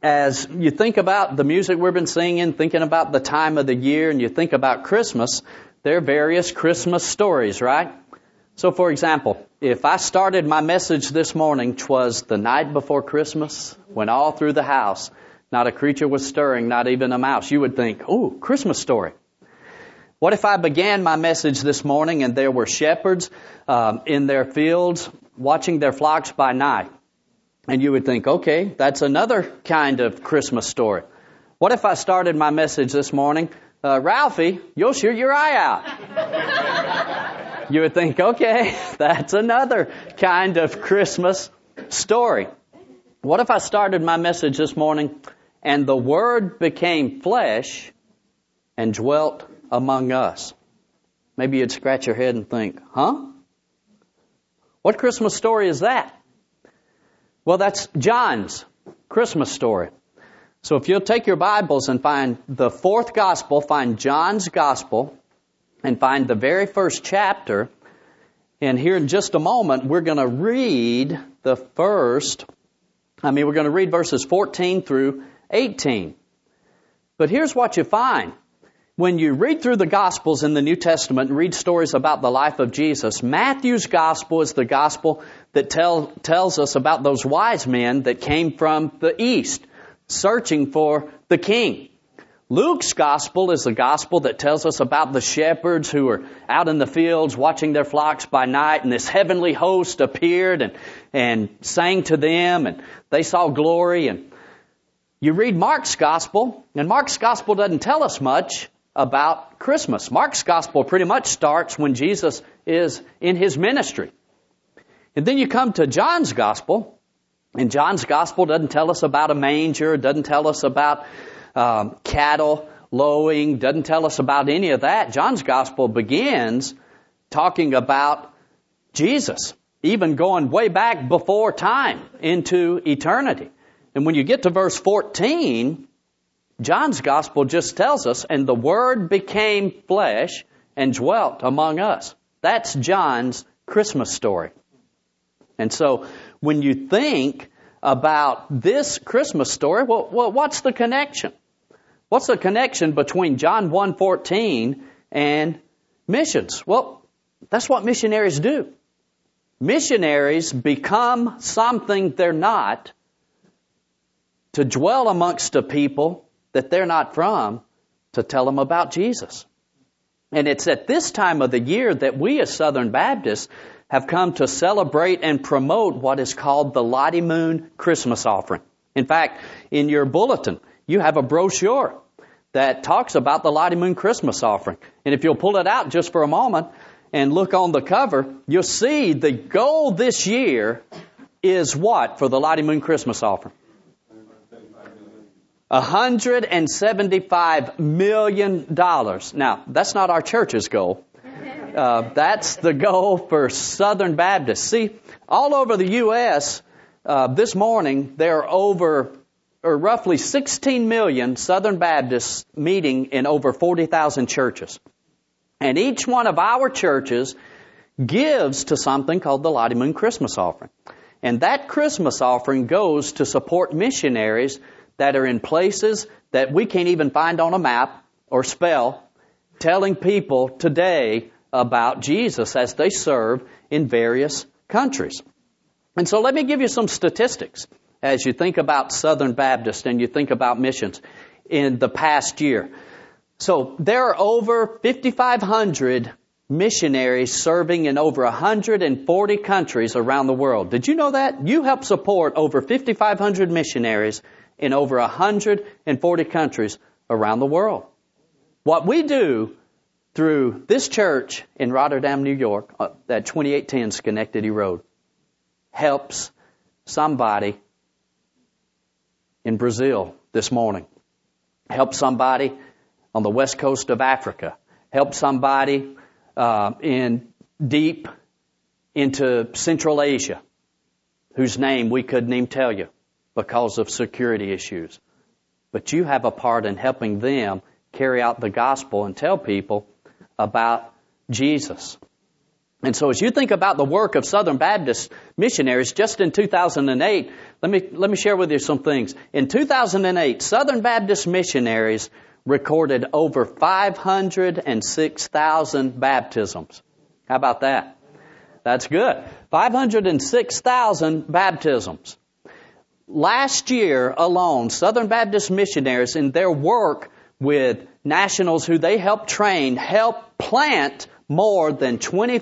as you think about the music we've been singing, thinking about the time of the year, and you think about Christmas, there are various Christmas stories, right? So, for example, if I started my message this morning, 'twas the night before Christmas, when all through the house not a creature was stirring, not even a mouse, you would think, oh, Christmas story. What if I began my message this morning and there were shepherds in their fields watching their flocks by night? And you would think, okay, that's another kind of Christmas story. What if I started my message this morning, Ralphie, you'll shoot your eye out? You would think, okay, that's another kind of Christmas story. What if I started my message this morning, and the Word became flesh and dwelt among us? Maybe you'd scratch your head and think, huh? What Christmas story is that? Well, that's John's Christmas story. So if you'll take your Bibles and find the fourth gospel, find John's gospel, and find the very first chapter, and here in just a moment, we're going to read we're going to read verses 14 through 18. But here's what you find. When you read through the Gospels in the New Testament and read stories about the life of Jesus, Matthew's Gospel is the Gospel that tells us about those wise men that came from the East, searching for the King. Luke's Gospel is the Gospel that tells us about the shepherds who were out in the fields watching their flocks by night, and this heavenly host appeared and sang to them, and they saw glory. And you read Mark's Gospel, and Mark's Gospel doesn't tell us much about Christmas. Mark's Gospel pretty much starts when Jesus is in His ministry. And then you come to John's Gospel, and John's Gospel doesn't tell us about a manger, doesn't tell us about cattle lowing, doesn't tell us about any of that. John's Gospel begins talking about Jesus, even going way back before time into eternity. And when you get to verse 14, John's Gospel just tells us, and the Word became flesh and dwelt among us. That's John's Christmas story. And so when you think about this Christmas story, well, what's the connection? What's the connection between John 1:14 and missions? Well, that's what missionaries do. Missionaries become something they're not to dwell amongst a people that they're not from, to tell them about Jesus. And it's at this time of the year that we as Southern Baptists have come to celebrate and promote what is called the Lottie Moon Christmas offering. In fact, in your bulletin, you have a brochure that talks about the Lottie Moon Christmas offering. And if you'll pull it out just for a moment and look on the cover, you'll see the goal this year is what for the Lottie Moon Christmas offering? $175 million. Now, that's not our church's goal. That's the goal for Southern Baptists. See, all over the U.S., this morning, there are roughly 16 million Southern Baptists meeting in over 40,000 churches. And each one of our churches gives to something called the Lottie Moon Christmas offering. And that Christmas offering goes to support missionaries that are in places that we can't even find on a map or spell, telling people today about Jesus as they serve in various countries. And so let me give you some statistics as you think about Southern Baptist and you think about missions in the past year. So there are over 5,500 missionaries serving in over 140 countries around the world. Did you know that? You help support over 5,500 missionaries in over 140 countries around the world. What we do through this church in Rotterdam, New York, at 2810 Schenectady Road, helps somebody in Brazil this morning, helps somebody on the west coast of Africa, helps somebody in deep into Central Asia, whose name we couldn't even tell you because of security issues. But you have a part in helping them carry out the gospel and tell people about Jesus. And so as you think about the work of Southern Baptist missionaries, just in 2008, let me share with you some things. In 2008, Southern Baptist missionaries recorded over 506,000 baptisms. How about that? That's good. 506,000 baptisms. Last year alone, Southern Baptist missionaries in their work with nationals who they helped train, helped plant more than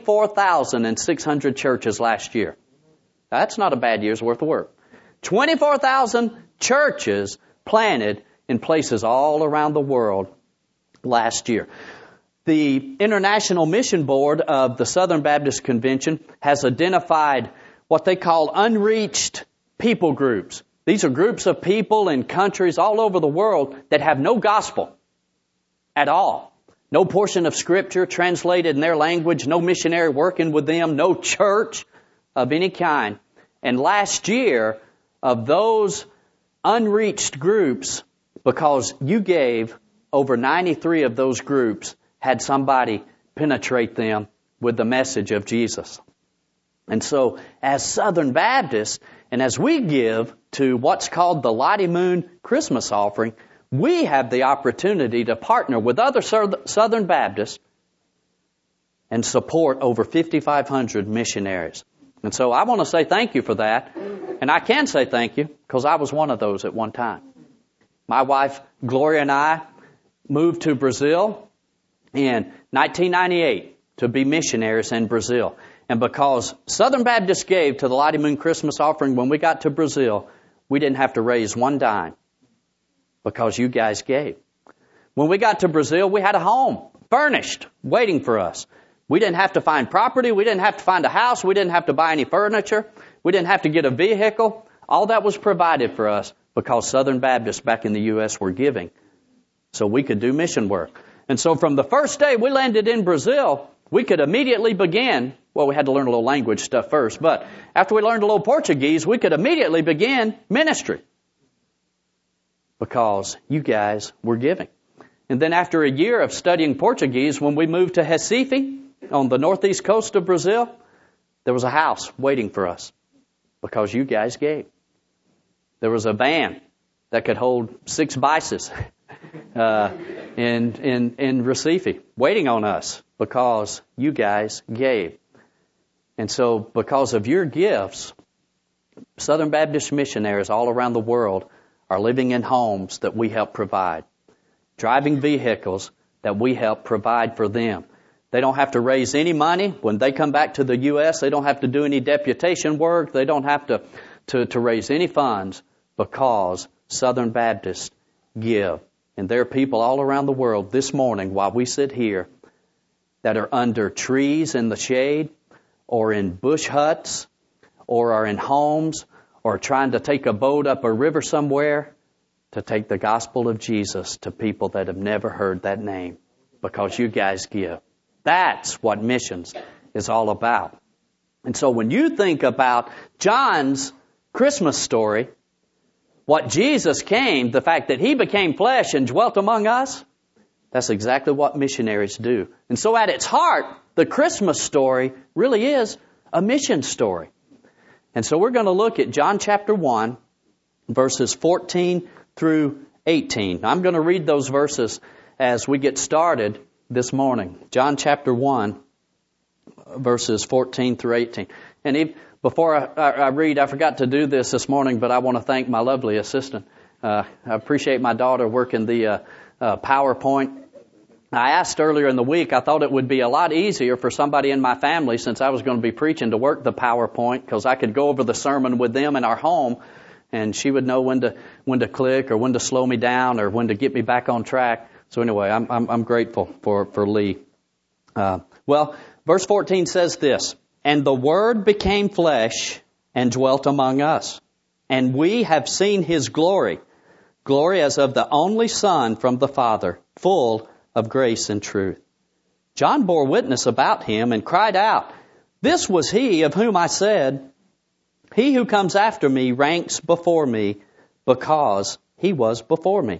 24,600 churches last year. That's not a bad year's worth of work. 24,000 churches planted in places all around the world last year. The International Mission Board of the Southern Baptist Convention has identified what they call unreached people groups. These are groups of people in countries all over the world that have no gospel at all. No portion of Scripture translated in their language, no missionary working with them, no church of any kind. And last year, of those unreached groups, because you gave, over 93 of those groups had somebody penetrate them with the message of Jesus. And so, as Southern Baptists, and as we give to what's called the Lottie Moon Christmas offering, we have the opportunity to partner with other Southern Baptists and support over 5,500 missionaries. And so I want to say thank you for that. And I can say thank you because I was one of those at one time. My wife, Gloria, and I moved to Brazil in 1998 to be missionaries in Brazil. And because Southern Baptists gave to the Lottie Moon Christmas offering when we got to Brazil, we didn't have to raise one dime because you guys gave. When we got to Brazil, we had a home furnished waiting for us. We didn't have to find property. We didn't have to find a house. We didn't have to buy any furniture. We didn't have to get a vehicle. All that was provided for us because Southern Baptists back in the U.S. were giving so we could do mission work. And so from the first day we landed in Brazil, we could immediately begin. Well, we had to learn a little language stuff first, but after we learned a little Portuguese, we could immediately begin ministry because you guys were giving. And then after a year of studying Portuguese, when we moved to Recife on the northeast coast of Brazil, there was a house waiting for us because you guys gave. There was a van that could hold 6 bicycles in Recife waiting on us because you guys gave. And so because of your gifts, Southern Baptist missionaries all around the world are living in homes that we help provide, driving vehicles that we help provide for them. They don't have to raise any money. When they come back to the U.S., they don't have to do any deputation work. They don't have to raise any funds because Southern Baptists give. And there are people all around the world this morning while we sit here that are under trees in the shade or in bush huts or are in homes or trying to take a boat up a river somewhere to take the gospel of Jesus to people that have never heard that name because you guys give. That's what missions is all about. And so when you think about John's Christmas story, what Jesus came, the fact that He became flesh and dwelt among us, that's exactly what missionaries do. And so at its heart, the Christmas story really is a mission story. And so we're going to look at John chapter 1, verses 14 through 18. Now, I'm going to read those verses as we get started this morning. John chapter 1, verses 14 through 18. And before I read, I forgot to do this morning, but I want to thank my lovely assistant. I appreciate my daughter working the PowerPoint. I asked earlier in the week, I thought it would be a lot easier for somebody in my family, since I was going to be preaching, to work the PowerPoint, because I could go over the sermon with them in our home, and she would know when to click or when to slow me down or when to get me back on track. So anyway, I'm grateful for Lee. Well, verse 14 says this, "And the Word became flesh and dwelt among us, and we have seen His glory, glory as of the only Son from the Father, full of grace and truth. John bore witness about Him and cried out, 'This was He of whom I said, He who comes after me ranks before me, because He was before me.'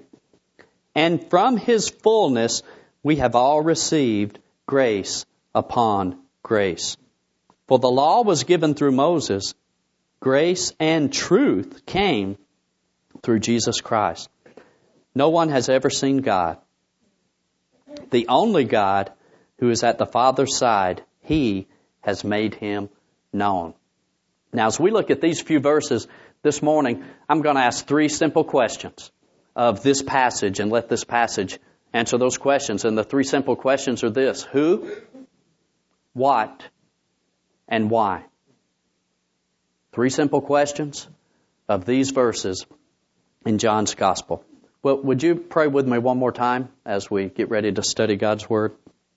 And from His fullness we have all received grace upon grace." For the law was given through Moses, grace and truth came through Jesus Christ. No one has ever seen God. The only God who is at the Father's side, He has made Him known. Now, as we look at these few verses this morning, I'm going to ask three simple questions of this passage and let this passage answer those questions. And the three simple questions are this: who, what, and why? Three simple questions of these verses in John's Gospel. Well, would you pray with me one more time as we get ready to study God's Word?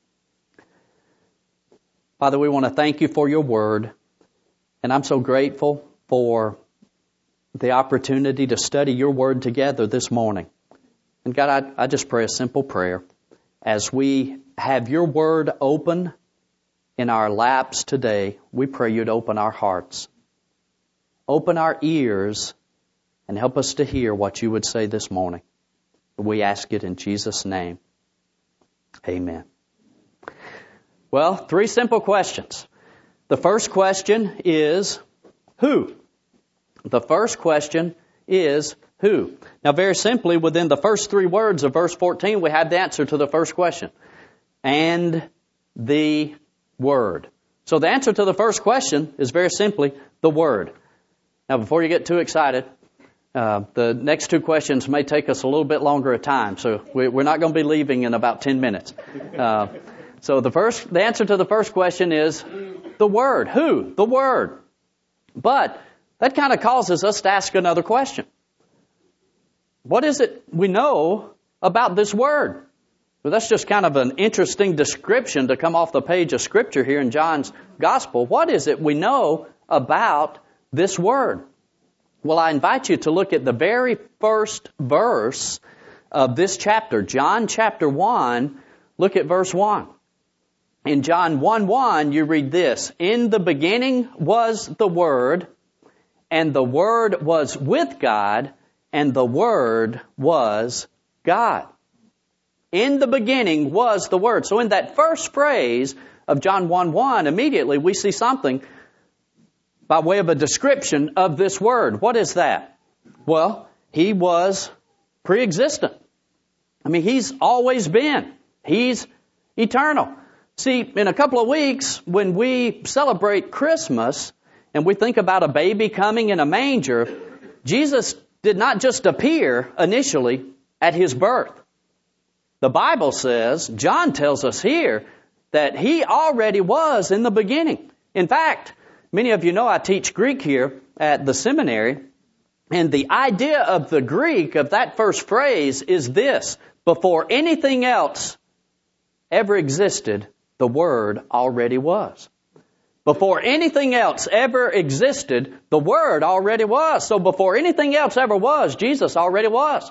Father, we want to thank You for Your Word, and I'm so grateful for the opportunity to study Your Word together this morning. And God, I just pray a simple prayer. As we have Your Word open in our laps today, we pray You'd open our hearts, open our ears, and help us to hear what You would say this morning. We ask it in Jesus' name. Amen. Well, three simple questions. The first question is, who? The first question is, who? Now, very simply, within the first three words of verse 14, we have the answer to the first question. And the Word. So the answer to the first question is very simply the Word. Now, before you get too excited, the next two questions may take us a little bit longer a time, so we're not going to be leaving in about 10 minutes. So the answer to the first question is the Word. Who? The Word. But that kind of causes us to ask another question. What is it we know about this Word? Well, that's just kind of an interesting description to come off the page of Scripture here in John's Gospel. What is it we know about this Word? Well, I invite you to look at the very first verse of this chapter, John chapter 1. Look at verse 1. In John 1:1, you read this: In the beginning was the Word, and the Word was with God, and the Word was God. In the beginning was the Word. So in that first phrase of John 1:1, immediately we see something by way of a description of this Word. What is that? Well, He was pre-existent. I mean, He's always been. He's eternal. See, in a couple of weeks, when we celebrate Christmas and we think about a baby coming in a manger, Jesus did not just appear initially at His birth. The Bible says, John tells us here, that He already was in the beginning. In fact, many of you know I teach Greek here at the seminary, and the idea of the Greek of that first phrase is this: before anything else ever existed, the Word already was. Before anything else ever existed, the Word already was. So before anything else ever was, Jesus already was.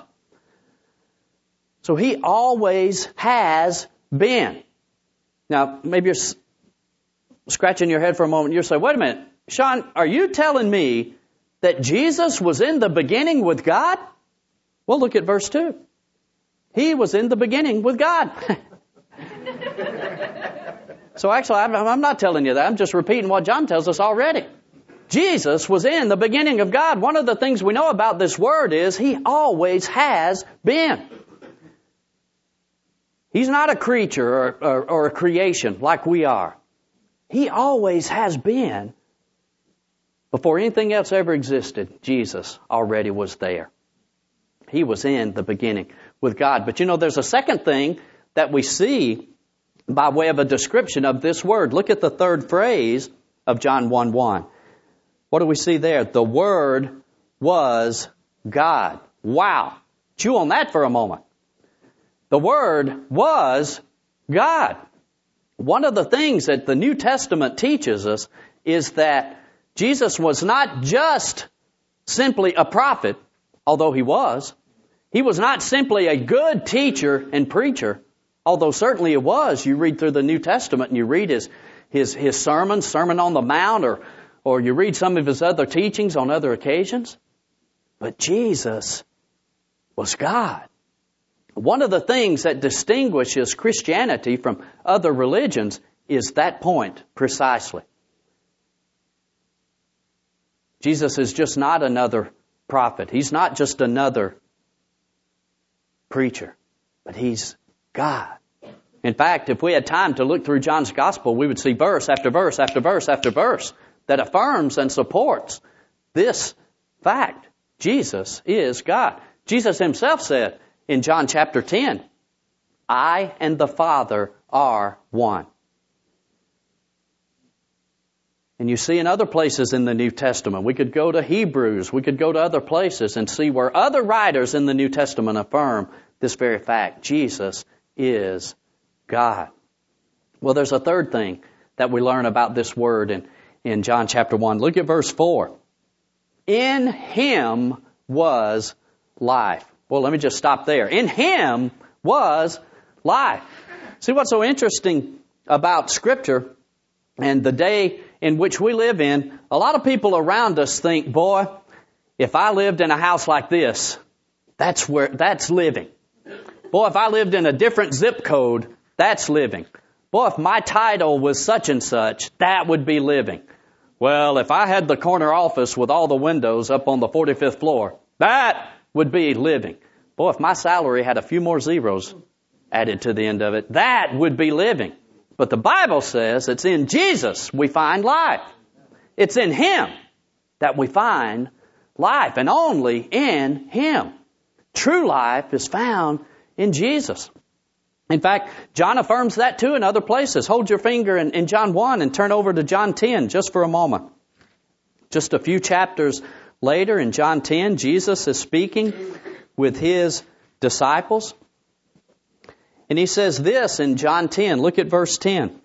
So He always has been. Now, maybe you're scratching your head for a moment. You're saying, wait a minute, Sean, are you telling me that Jesus was in the beginning with God? Well, look at verse 2. He was in the beginning with God. So actually, I'm not telling you that. I'm just repeating what John tells us already. Jesus was in the beginning of God. One of the things we know about this Word is He always has been. He's not a creature or a creation like we are. He always has been. Before anything else ever existed, Jesus already was there. He was in the beginning with God. But you know, there's a second thing that we see by way of a description of this Word. Look at the third phrase of John 1:1. What do we see there? The Word was God. Wow. Chew on that for a moment. The Word was God. One of the things that the New Testament teaches us is that Jesus was not just simply a prophet, although He was. He was not simply a good teacher and preacher, although certainly it was. You read through the New Testament and you read his sermons, Sermon on the Mount, or you read some of His other teachings on other occasions. But Jesus was God. One of the things that distinguishes Christianity from other religions is that point precisely. Jesus is just not another prophet. He's not just another preacher, but He's God. In fact, if we had time to look through John's Gospel, we would see verse after verse after verse after verse that affirms and supports this fact. Jesus is God. Jesus Himself said in John chapter 10, I and the Father are one. And you see in other places in the New Testament, we could go to Hebrews, we could go to other places and see where other writers in the New Testament affirm this very fact. Jesus is God. Well, there's a third thing that we learn about this word in John chapter 1. Look at verse 4. In Him was life. Well, let me just stop there. In Him was life. See what's so interesting about Scripture and the day in which we live in, a lot of people around us think, boy, if I lived in a house like this, that's living. Boy, if I lived in a different zip code, that's living. Boy, if my title was such and such, that would be living. Well, if I had the corner office with all the windows up on the 45th floor, that would be living. Boy, if my salary had a few more zeros added to the end of it, that would be living. But the Bible says it's in Jesus we find life. It's in Him that we find life, and only in Him. True life is found in Jesus. In fact, John affirms that too in other places. Hold your finger in John 1 and turn over to John 10 just for a moment. Just a few chapters later in John 10, Jesus is speaking with His disciples. And He says this in John 10. Look at verse 10.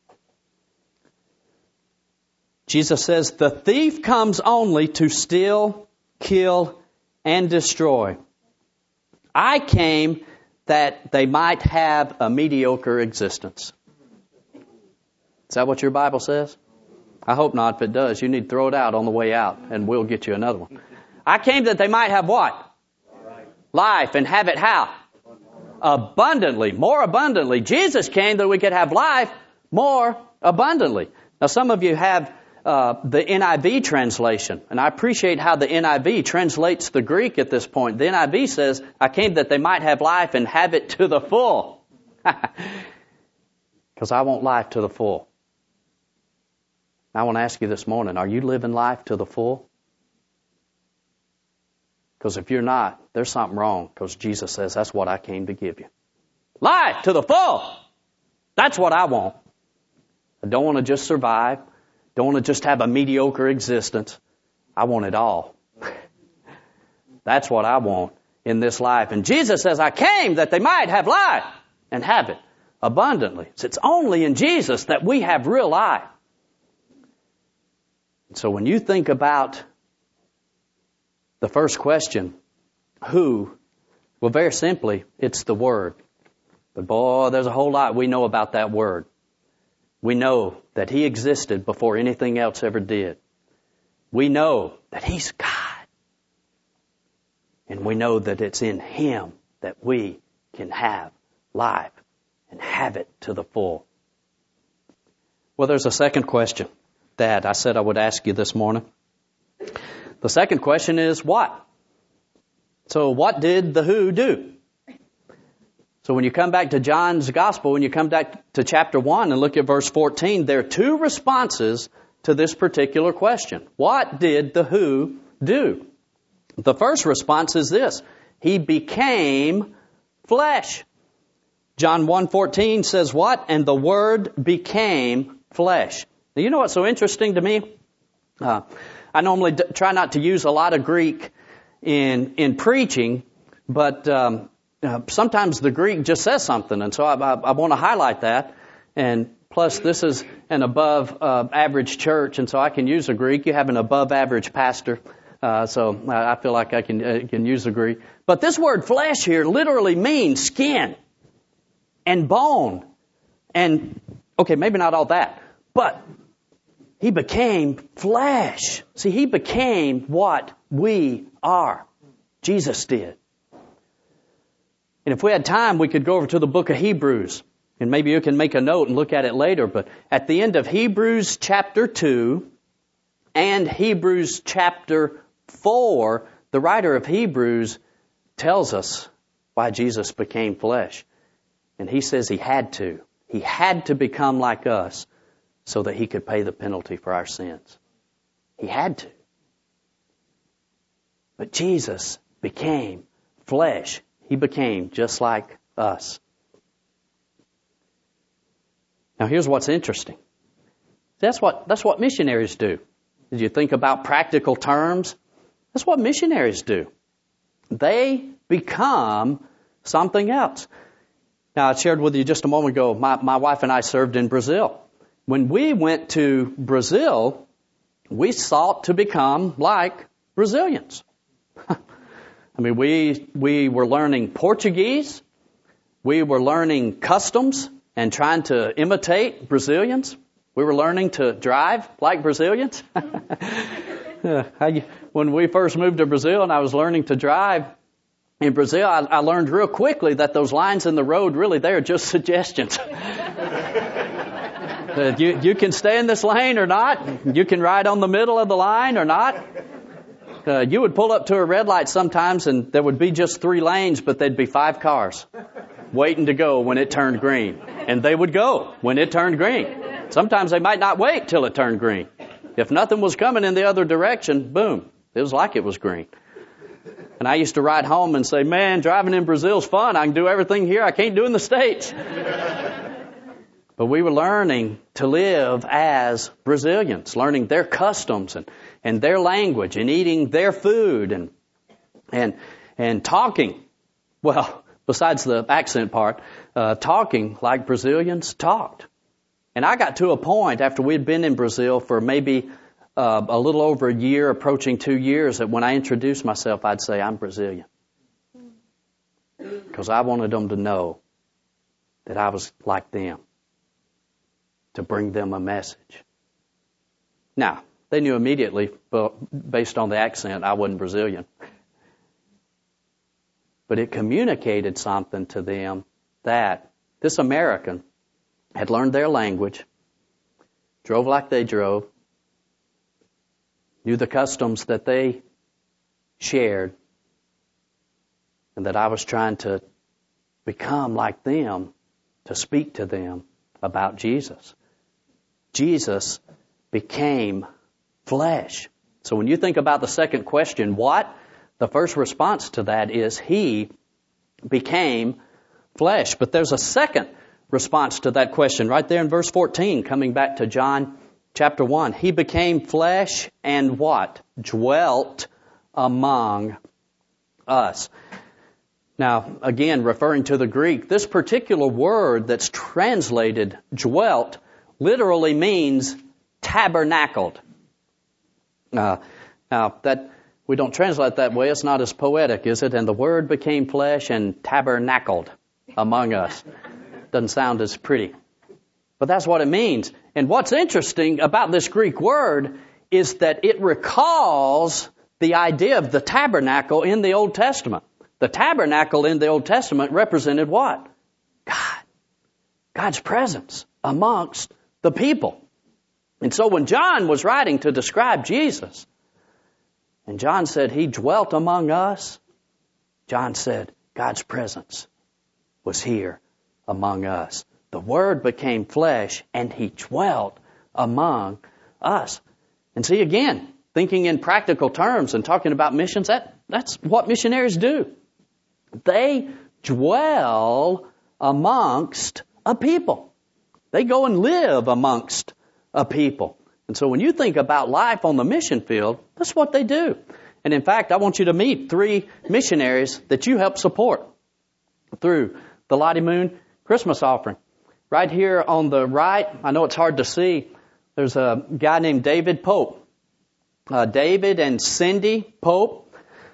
Jesus says, the thief comes only to steal, kill, and destroy. I came that they might have a mediocre existence. Is that what your Bible says? I hope not. If it does, you need to throw it out on the way out, and we'll get you another one. I came that they might have what? Life, and have it how? Abundantly, more abundantly. Jesus came that we could have life more abundantly. Now, some of you have the NIV translation, and I appreciate how the NIV translates the Greek at this point. The NIV says, I came that they might have life and have it to the full. Because I want life to the full. I want to ask you this morning, are you living life to the full? Because if you're not, there's something wrong, because Jesus says that's what I came to give you. Life to the full! That's what I want. I don't want to just survive. Don't want to just have a mediocre existence. I want it all. That's what I want in this life. And Jesus says, I came that they might have life and have it abundantly. So it's only in Jesus that we have real life. So when you think about the first question, who? Well, very simply, it's the Word. But boy, there's a whole lot we know about that Word. We know that He existed before anything else ever did. We know that He's God. And we know that it's in Him that we can have life and have it to the full. Well, there's a second question that I said I would ask you this morning. The second question is what? So what did the who do? So when you come back to John's Gospel, when you come back to chapter 1 and look at verse 14, there are two responses to this particular question. What did the who do? The first response is this. He became flesh. John 1:14 says what? And the Word became flesh. Now, you know what's so interesting to me? I normally try not to use a lot of Greek in preaching, but sometimes the Greek just says something, and so I want to highlight that. And plus, this is an above average church, and so I can use the Greek. You have an above average pastor, so I feel like I can use the Greek. But this word flesh here literally means skin and bone, and okay, maybe not all that, but He became flesh. See, He became what we are. Jesus did. And if we had time, we could go over to the book of Hebrews. And maybe you can make a note and look at it later. But at the end of Hebrews chapter 2 and Hebrews chapter 4, the writer of Hebrews tells us why Jesus became flesh. And he says he had to. He had to become like us so that he could pay the penalty for our sins. He had to. But Jesus became flesh. He became just like us. Now here's what's interesting. That's what missionaries do. Did you think about practical terms? That's what missionaries do. They become something else. Now, I shared with you just a moment ago, my wife and I served in Brazil. When we went to Brazil, we sought to become like Brazilians. I mean, we were learning Portuguese. We were learning customs and trying to imitate Brazilians. We were learning to drive like Brazilians. When we first moved to Brazil and I was learning to drive in Brazil, I learned real quickly that those lines in the road, really, they are just suggestions. You can stay in this lane or not. You can ride on the middle of the line or not. You would pull up to a red light sometimes and there would be just 3 lanes, but there'd be 5 cars waiting to go when it turned green. And they would go when it turned green. Sometimes they might not wait till it turned green. If nothing was coming in the other direction, boom, it was like it was green. And I used to ride home and say, man, driving in Brazil's fun. I can do everything here I can't do in the States. But we were learning to live as Brazilians, learning their customs and their language and eating their food and talking. Well, besides the accent part, talking like Brazilians talked. And I got to a point after we'd been in Brazil for maybe a little over a year, approaching 2 years, that when I introduced myself, I'd say, I'm Brazilian. Because I wanted them to know that I was like them, to bring them a message. Now, they knew immediately, but based on the accent, I wasn't Brazilian. But it communicated something to them that this American had learned their language, drove like they drove, knew the customs that they shared, and that I was trying to become like them, to speak to them about Jesus. Jesus became flesh. So when you think about the second question, what? The first response to that is He became flesh. But there's a second response to that question right there in verse 14, coming back to John chapter 1. He became flesh and what? Dwelt among us. Now, again, referring to the Greek, this particular word that's translated dwelt literally means tabernacled. Now, that we don't translate that way. It's not as poetic, is it? And the Word became flesh and tabernacled among us. Doesn't sound as pretty. But that's what it means. And what's interesting about this Greek word is that it recalls the idea of the tabernacle in the Old Testament. The tabernacle in the Old Testament represented what? God. God's presence amongst the people. And so when John was writing to describe Jesus, and John said He dwelt among us, John said God's presence was here among us. The Word became flesh and He dwelt among us. And see, again, thinking in practical terms and talking about missions, that's what missionaries do. They dwell amongst a people. They go and live amongst a people. And so when you think about life on the mission field, that's what they do. And in fact, I want you to meet 3 missionaries that you help support through the Lottie Moon Christmas offering. Right here on the right, I know it's hard to see, there's a guy named David Pope. David and Cindy Pope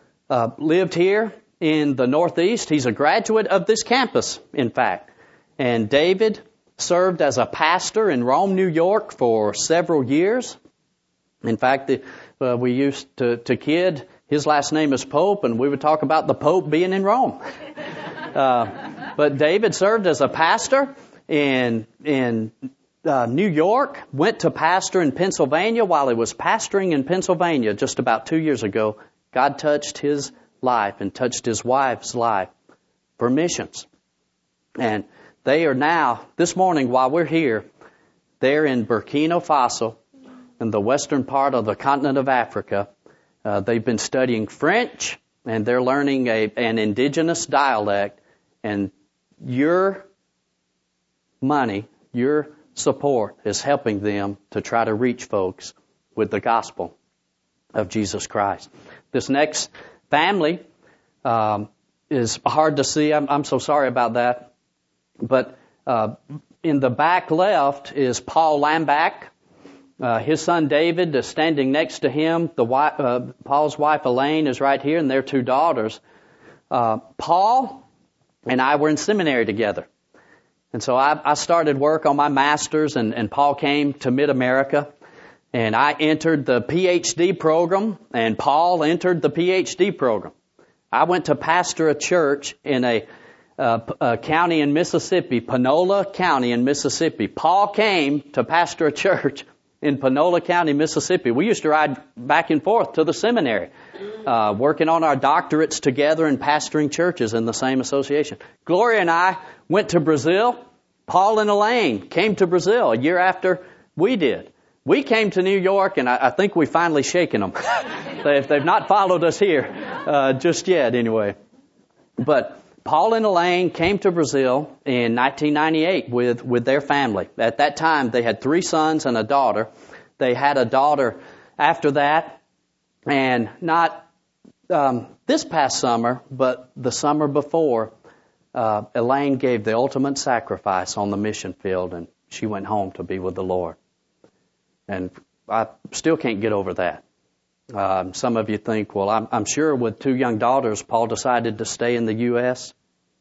lived here in the Northeast. He's a graduate of this campus, in fact. And David served as a pastor in Rome, New York for several years. In fact, we used to kid, his last name is Pope, and we would talk about the Pope being in Rome. But David served as a pastor in New York, went to pastor in Pennsylvania. While he was pastoring in Pennsylvania just about 2 years ago, God touched his life and touched his wife's life for missions. And they are now, this morning while we're here, they're in Burkina Faso, in the western part of the continent of Africa. They've been studying French, and they're learning an indigenous dialect. And your money, your support is helping them to try to reach folks with the gospel of Jesus Christ. This next family is hard to see. I'm so sorry about that. But in the back left is Paul Lambach. His son David is standing next to him. Paul's wife Elaine is right here, and their two daughters. Paul and I were in seminary together. And so I started work on my master's, and Paul came to Mid-America. And I entered the PhD program, and Paul entered the PhD program. I went to pastor a church in a county in Mississippi, Panola County in Mississippi. Paul came to pastor a church in Panola County, Mississippi. We used to ride back and forth to the seminary, working on our doctorates together and pastoring churches in the same association. Gloria and I went to Brazil. Paul and Elaine came to Brazil a year after we did. We came to New York, and I think we finally shaken them. They've not followed us here just yet, anyway. But Paul and Elaine came to Brazil in 1998 with their family. At that time, they had 3 sons and a daughter. They had a daughter after that, and not this past summer, but the summer before, Elaine gave the ultimate sacrifice on the mission field, and she went home to be with the Lord. And I still can't get over that. Some of you think, well, I'm sure with 2 young daughters, Paul decided to stay in the U.S.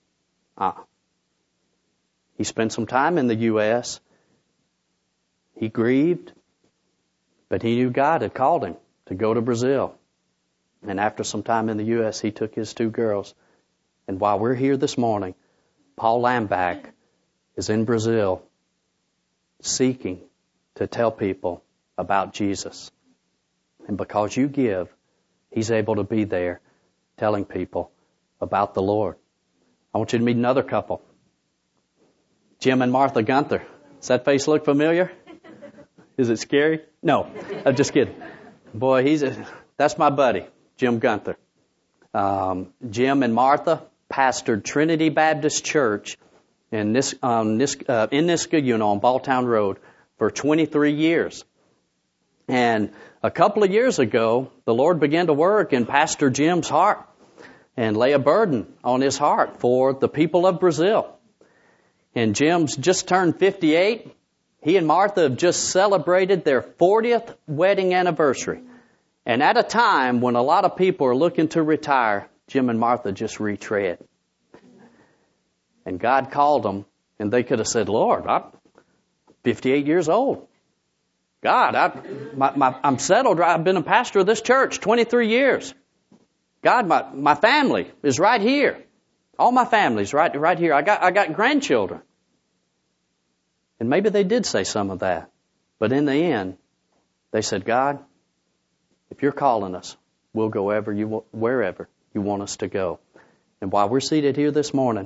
He spent some time in the U.S. He grieved, but he knew God had called him to go to Brazil. And after some time in the U.S., he took his 2 girls. And while we're here this morning, Paul Lambach is in Brazil seeking to tell people about Jesus. And because you give, he's able to be there telling people about the Lord. I want you to meet another couple. Jim and Martha Gunther. Does that face look familiar? Is it scary? No, I'm just kidding. Boy, that's my buddy, Jim Gunther. Jim and Martha pastored Trinity Baptist Church in Niskayuna on Balltown Road for 23 years. And a couple of years ago, the Lord began to work in Pastor Jim's heart and lay a burden on his heart for the people of Brazil. And Jim's just turned 58. He and Martha have just celebrated their 40th wedding anniversary. And at a time when a lot of people are looking to retire, Jim and Martha just retread. And God called them, and they could have said, Lord, I'm 58 years old. God, I'm settled. I've been a pastor of this church 23 years. God, my family is right here. All my family's right here. I got grandchildren. And maybe they did say some of that. But in the end, they said, God, if you're calling us, we'll go wherever you want us to go. And while we're seated here this morning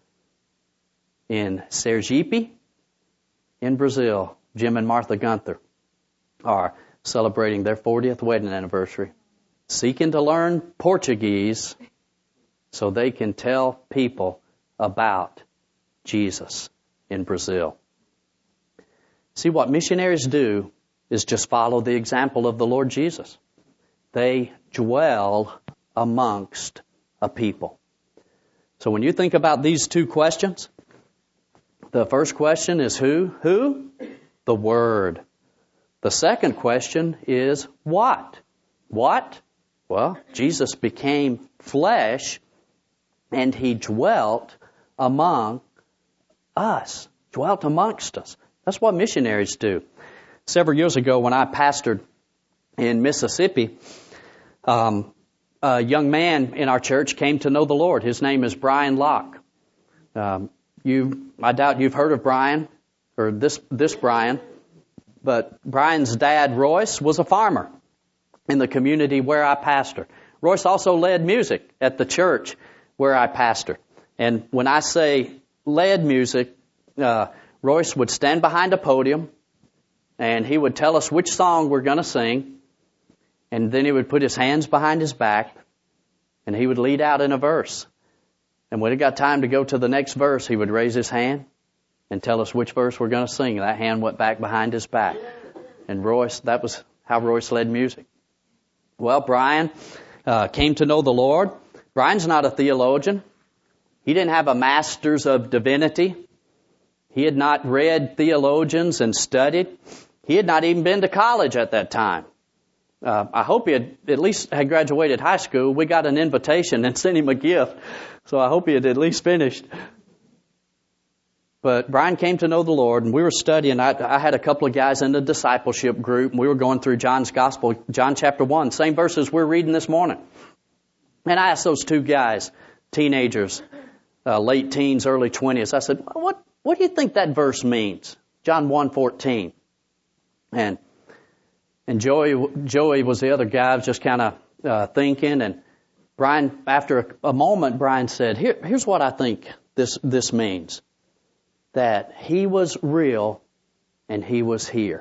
in Sergipe, in Brazil, Jim and Martha Gunther are celebrating their 40th wedding anniversary, seeking to learn Portuguese so they can tell people about Jesus in Brazil. See, what missionaries do is just follow the example of the Lord Jesus. They dwell amongst a people. So when you think about these 2 questions, the first question is who? Who? The Word. The second question is what? What? Well, Jesus became flesh and He dwelt among us, dwelt amongst us. That's what missionaries do. Several years ago when I pastored in Mississippi, a young man in our church came to know the Lord. His name is Brian Locke. I doubt you've heard of Brian. or this Brian, but Brian's dad, Royce, was a farmer in the community where I pastor. Royce also led music at the church where I pastor. And when I say led music, Royce would stand behind a podium and he would tell us which song we're going to sing. And then he would put his hands behind his back and he would lead out in a verse. And when it got time to go to the next verse, he would raise his hand and tell us which verse we're going to sing. That hand went back behind his back. And Royce, that was how Royce led music. Well, Brian came to know the Lord. Brian's not a theologian. He didn't have a master's of divinity. He had not read theologians and studied. He had not even been to college at that time. I hope he had at least had graduated high school. We got an invitation and sent him a gift, so I hope he had at least finished. But Brian came to know the Lord, and we were studying. I had a couple of guys in the discipleship group, and we were going through John's Gospel, John chapter 1, same verses we're reading this morning. And I asked those two guys, teenagers, late teens, early 20s, I said, what do you think that verse means? John 1:14. And Joey was the other guy. I was just kind of thinking. And Brian, after a moment, Brian said, here's what I think this means. That he was real and he was here.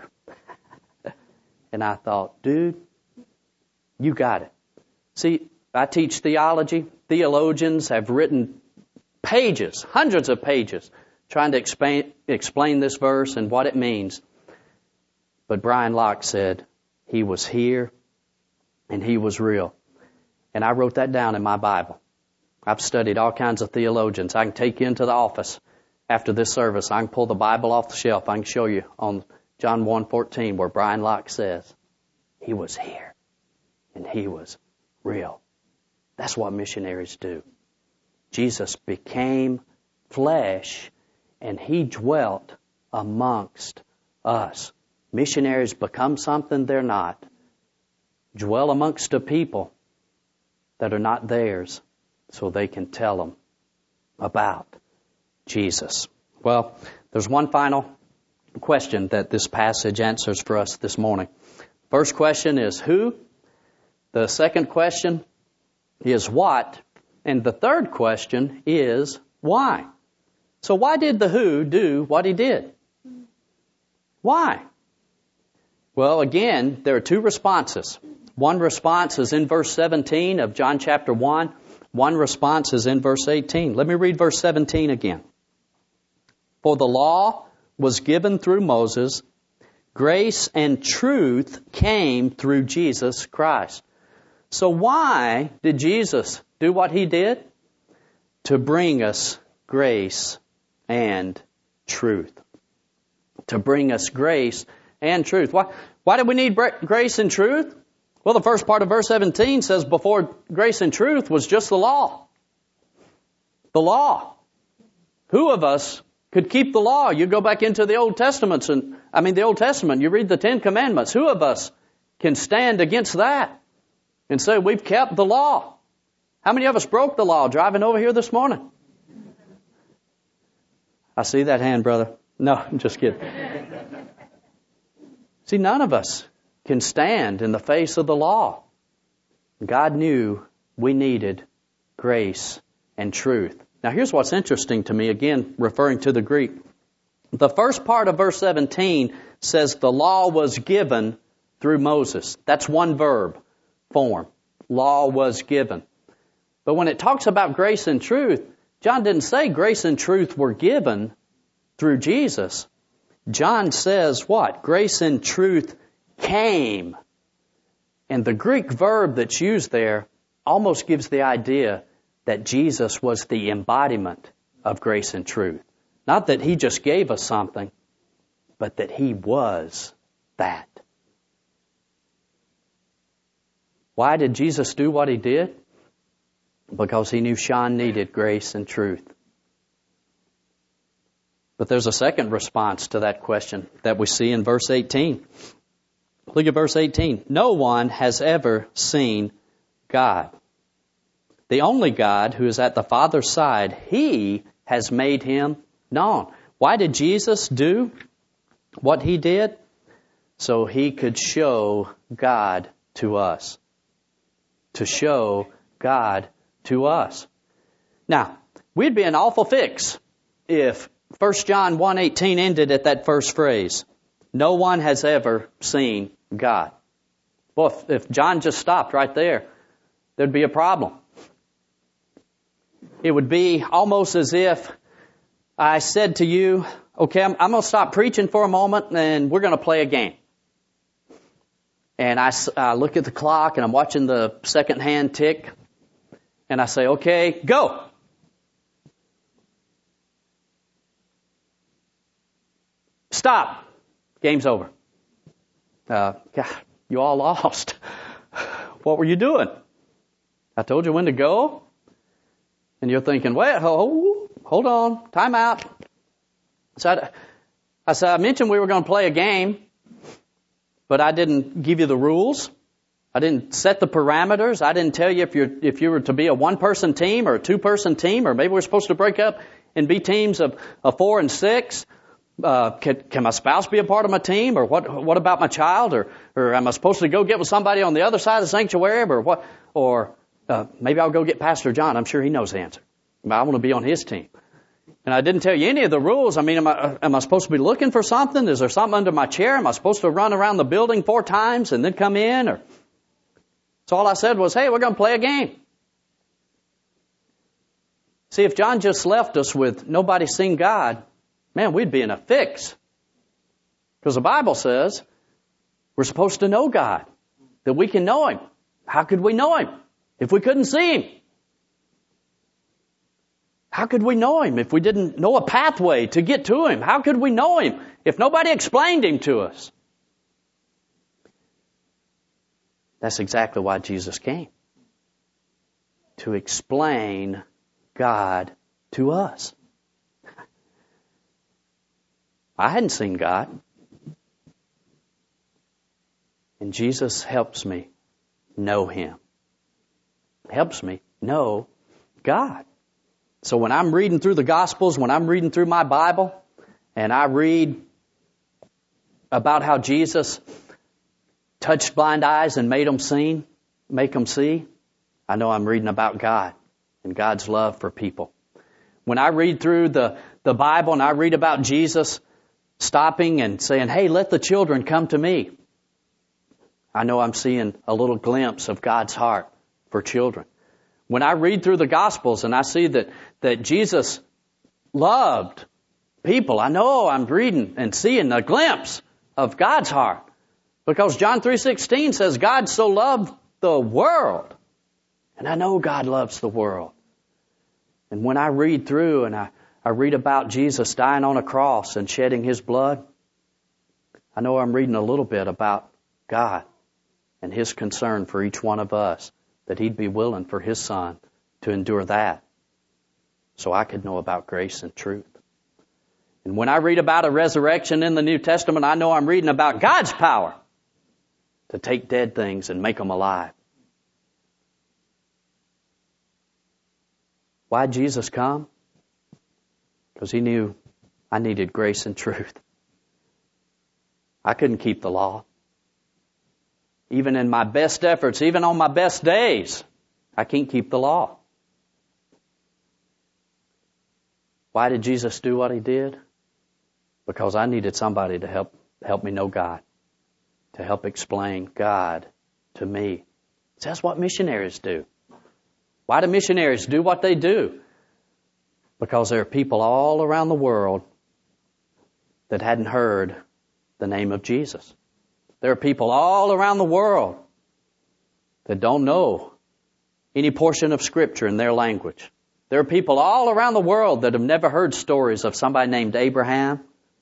And I thought, dude, you got it. See, I teach theology. Theologians have written pages, hundreds of pages, trying to explain this verse and what it means. But Brian Locke said, he was here and he was real. And I wrote that down in my Bible. I've studied all kinds of theologians. I can take you into the office after this service. I can pull the Bible off the shelf. I can show you on John 1:14 where Brian Locke says, he was here and he was real. That's what missionaries do. Jesus became flesh and he dwelt amongst us. Missionaries become something they're not. Dwell amongst a people that are not theirs so they can tell them about Jesus. Well, there's one final question that this passage answers for us this morning. First question is who? The second question is what? And the third question is why? So why did the who do what he did? Why? Well, again, there are two responses. One response is in verse 17 of John chapter 1. One response is in verse 18. Let me read verse 17 again. For the law was given through Moses, grace and truth came through Jesus Christ. So why did Jesus do what he did? To bring us grace and truth. To bring us grace and truth. Why do we need grace and truth? Well, the first part of verse 17 says before grace and truth was just the law. The law. Who of us could keep the law? You go back into the Old Testament, you read the Ten Commandments. Who of us can stand against that and say we've kept the law? How many of us broke the law driving over here this morning? I see that hand, brother. No, I'm just kidding. See, none of us can stand in the face of the law. God knew we needed grace and truth. Now, here's what's interesting to me, again, referring to the Greek. The first part of verse 17 says the law was given through Moses. That's one verb form. Law was given. But when it talks about grace and truth, John didn't say grace and truth were given through Jesus. John says what? Grace and truth came. And the Greek verb that's used there almost gives the idea that Jesus was the embodiment of grace and truth. Not that he just gave us something, but that he was that. Why did Jesus do what he did? Because he knew Sean needed grace and truth. But there's a second response to that question that we see in verse 18. Look at verse 18. No one has ever seen God. The only God who is at the Father's side, he has made him known. Why did Jesus do what He did? So He could show God to us. To show God to us. Now, we'd be an awful fix if 1 John 1:18 ended at that first phrase. No one has ever seen God. Well, if John just stopped right there, there'd be a problem. It would be almost as if I said to you, okay, I'm going to stop preaching for a moment and we're going to play a game. And I look at the clock and I'm watching the second hand tick. And I say, okay, go. Stop. Game's over. God, you all lost. What were you doing? I told you when to go. And you're thinking, wait, hold on, time out. So I mentioned we were going to play a game, but I didn't give you the rules. I didn't set the parameters. I didn't tell you if you were to be a one-person team or a two-person team, or maybe we're supposed to break up and be teams of 4 and 6. Can my spouse be a part of my team, or what about my child, or am I supposed to go get with somebody on the other side of the sanctuary, or what? Or maybe I'll go get Pastor John. I'm sure he knows the answer. I want to be on his team. And I didn't tell you any of the rules. I mean, am I supposed to be looking for something? Is there something under my chair? Am I supposed to run around the building 4 times and then come in? Or so all I said was, hey, we're going to play a game. See, if John just left us with nobody seen God, man, we'd be in a fix. Because the Bible says we're supposed to know God, that we can know Him. How could we know Him if we couldn't see Him? How could we know Him if we didn't know a pathway to get to Him? How could we know Him if nobody explained Him to us? That's exactly why Jesus came. To explain God to us. I hadn't seen God. And Jesus helps me know Him. Helps me know God. So when I'm reading through the Gospels, when I'm reading through my Bible, and I read about how Jesus touched blind eyes and make them see, I know I'm reading about God and God's love for people. When I read through the Bible and I read about Jesus stopping and saying, hey, let the children come to me, I know I'm seeing a little glimpse of God's heart for children. When I read through the Gospels and I see that Jesus loved people, I know I'm reading and seeing a glimpse of God's heart. Because John 3:16 says God so loved the world. And I know God loves the world. And when I read through and I read about Jesus dying on a cross and shedding His blood, I know I'm reading a little bit about God and His concern for each one of us, that He'd be willing for His Son to endure that so I could know about grace and truth. And when I read about a resurrection in the New Testament, I know I'm reading about God's power to take dead things and make them alive. Why did Jesus come? Because He knew I needed grace and truth. I couldn't keep the law. Even in my best efforts, even on my best days, I can't keep the law. Why did Jesus do what He did? Because I needed somebody to help me know God, to help explain God to me. That's what missionaries do. Why do missionaries do what they do? Because there are people all around the world that hadn't heard the name of Jesus. There are people all around the world that don't know any portion of Scripture in their language. There are people all around the world that have never heard stories of somebody named Abraham.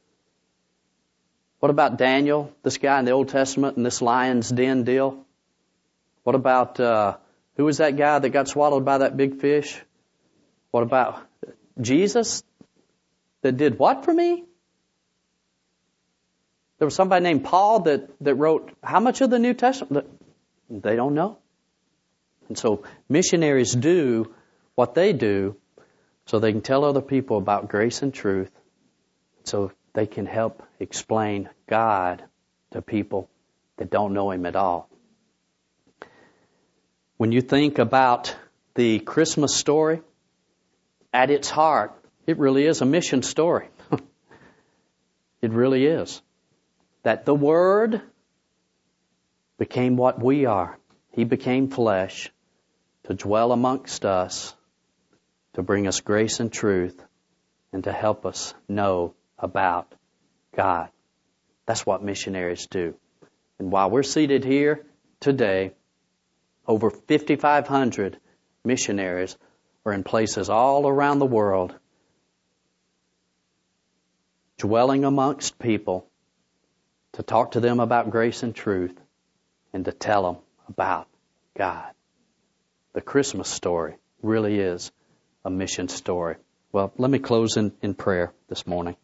What about Daniel, this guy in the Old Testament, and this lion's den deal? What about, who was that guy that got swallowed by that big fish? What about Jesus that did what for me? There was somebody named Paul that wrote how much of the New Testament? They don't know. And so missionaries do what they do so they can tell other people about grace and truth so they can help explain God to people that don't know Him at all. When you think about the Christmas story, at its heart, it really is a mission story. It really is. That the Word became what we are. He became flesh to dwell amongst us, to bring us grace and truth, and to help us know about God. That's what missionaries do. And while we're seated here today, over 5,500 missionaries are in places all around the world, dwelling amongst people to talk to them about grace and truth and to tell them about God. The Christmas story really is a mission story. Well, let me close in prayer this morning.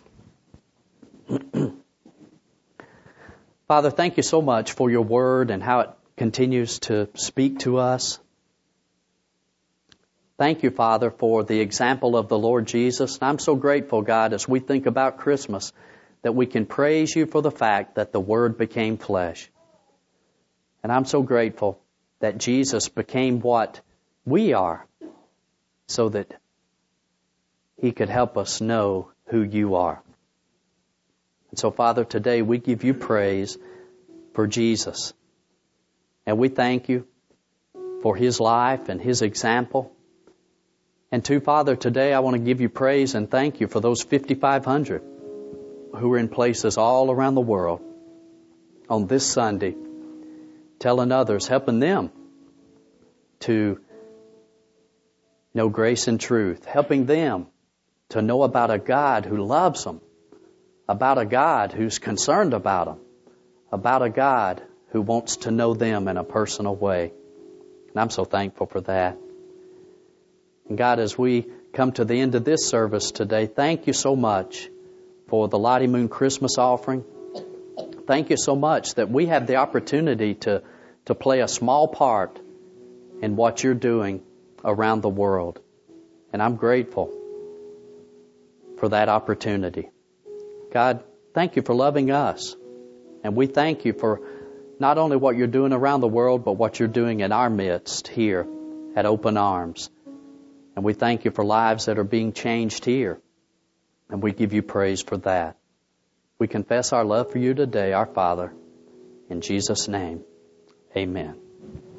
Father, thank you so much for your word and how it continues to speak to us. Thank you, Father, for the example of the Lord Jesus. And I'm so grateful, God, as we think about Christmas, that we can praise you for the fact that the Word became flesh. And I'm so grateful that Jesus became what we are so that He could help us know who you are. And so, Father, today we give you praise for Jesus. And we thank you for His life and His example. And too, Father, today I want to give you praise and thank you for those 5,500 who are in places all around the world on this Sunday, telling others, helping them to know grace and truth, helping them to know about a God who loves them, about a God who's concerned about them, about a God who wants to know them in a personal way. And I'm so thankful for that. And God, as we come to the end of this service today, thank you so much for the Lottie Moon Christmas offering. Thank you so much that we have the opportunity to play a small part in what you're doing around the world. And I'm grateful for that opportunity. God, thank you for loving us. And we thank you for not only what you're doing around the world, but what you're doing in our midst here at Open Arms. And we thank you for lives that are being changed here. And we give you praise for that. We confess our love for you today, our Father. In Jesus' name, amen.